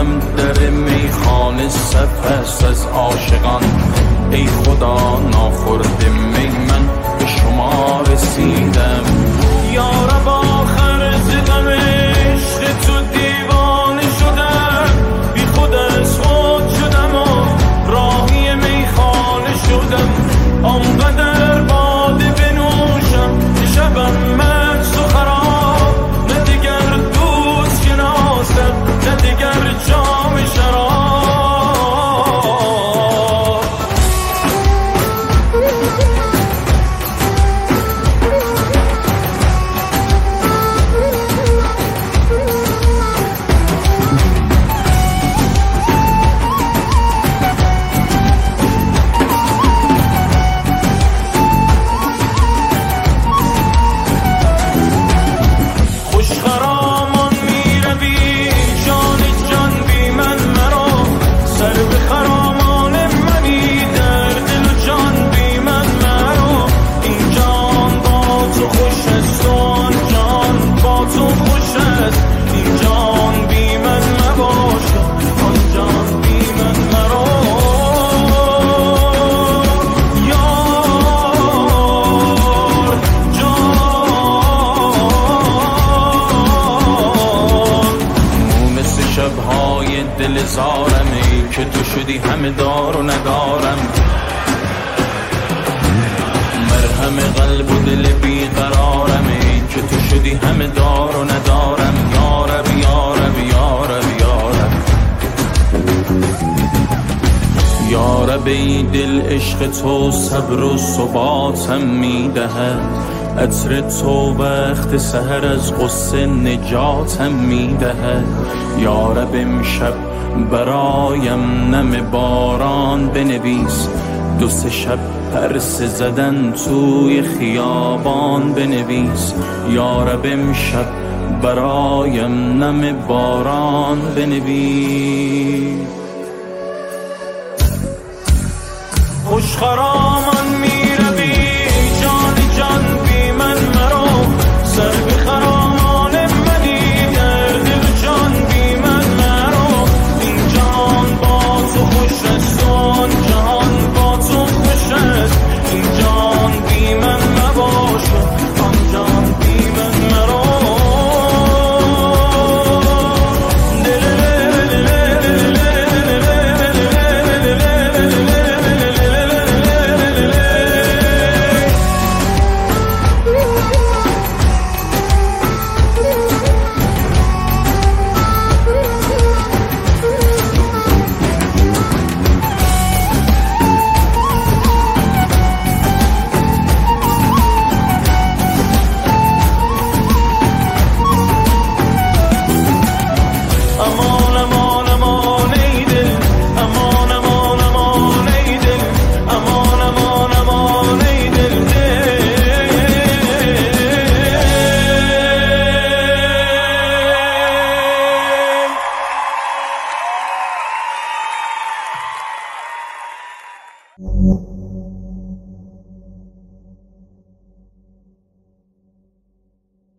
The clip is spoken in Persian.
میدم در میخانه صف است از عاشقان. ای خدا ناخورده می من به شما رسیدم. یارب آخر ز غم عشق تو دیوانه شدم، بی خود از خود شدم و راهی میخانه شدم. آنقدر باده بنوشم که شبم مست و خراب، نه دیگر دوست شناسم نه دیگر جام شراب. شبهای دل زارم ای که تو شدی همه دار و ندارم. مرهم قلب و دل بیقرارم ای که تو شدی همه دار و ندارم. یارب یارب یارب یارب یارب ای دل عشق تو صبر و ثباتم میدهد. عطر تو وقت سحر از غصه نجاتم میدهد. یارب امشب برایم نم باران بنویس، دو سه شب پرسه زدن توی خیابان بنویس. یارب امشب برایم نم باران بنویس. خوش خرامان